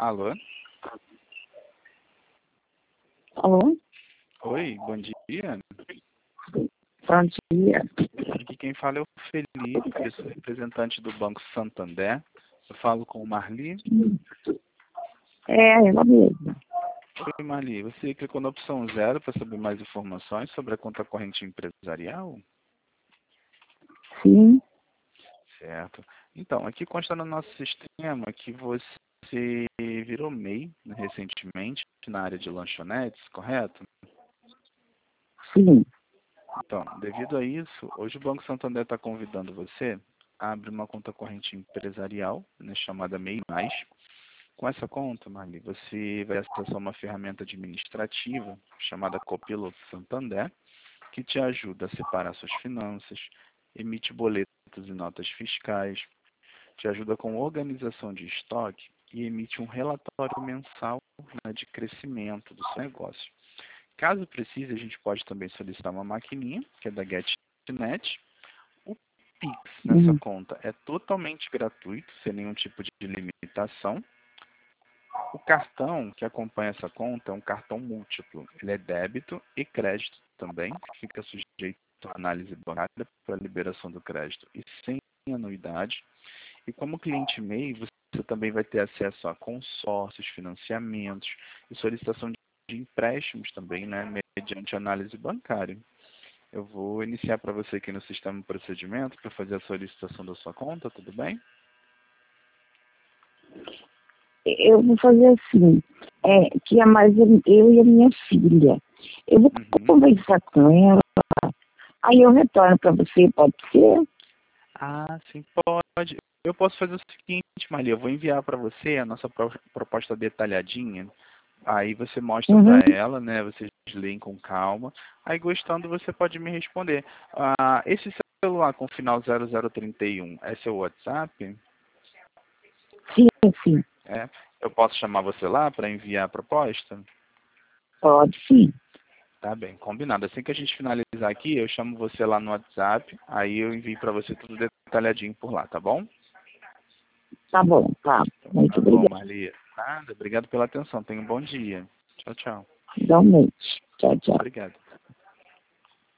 Alô? Alô? Oi, bom dia. Bom dia. Aqui quem fala é o Felipe, eu sou representante do Banco Santander. Eu falo com o Marli. É, ela mesma. Oi, Marli, você clicou na opção 0 para saber mais informações sobre a conta corrente empresarial? Sim, Certo. Então, aqui consta no nosso sistema que você virou MEI, né, recentemente na área de lanchonetes, correto? sim. Então, devido a isso, hoje o Banco Santander está convidando você a abrir uma conta corrente empresarial, né, chamada MEI+. Com essa conta, Marli, você vai acessar uma ferramenta administrativa chamada Copiloto Santander, que te ajuda a separar suas finanças, emite boletos e notas fiscais, te ajuda com organização de estoque e emite um relatório mensal, né, de crescimento do seu negócio. Caso precise, a gente pode também solicitar uma maquininha, que é da GetNet. O Pix nessa Uhum. conta é totalmente gratuito, sem nenhum tipo de limitação. O cartão que acompanha essa conta é um cartão múltiplo. Ele é débito e crédito também, fica sujeito à análise bancária para a liberação do crédito e sem anuidade. E como cliente MEI, você também vai ter acesso a consórcios, financiamentos e solicitação de empréstimos também, né, mediante análise bancária. Eu vou iniciar para você aqui no sistema de procedimento para fazer a solicitação da sua conta, tudo bem? Eu vou fazer assim, que é mais eu e a minha filha. Eu vou Uhum. conversar com ela, aí eu retorno para você, pode ser? Ah, sim, pode. Eu posso fazer o seguinte, Marli, eu vou enviar para você a nossa proposta detalhadinha. Aí você mostra Uhum. para ela, né? Vocês leem com calma. Aí gostando, você pode me responder. Esse celular com final 0031 é seu WhatsApp? Sim, sim, É. Eu posso chamar você lá para enviar a proposta? pode sim. Tá bem, combinado. Assim que a gente finalizar aqui, eu chamo você lá no WhatsApp. Aí eu envio para você tudo detalhadinho por lá, tá bom? Tá bom, tá. Muito Tá bom, obrigada. Marli. Nada, obrigado pela atenção. Tenha um bom dia. Tchau, tchau. Igualmente. Tchau, tchau. Obrigado.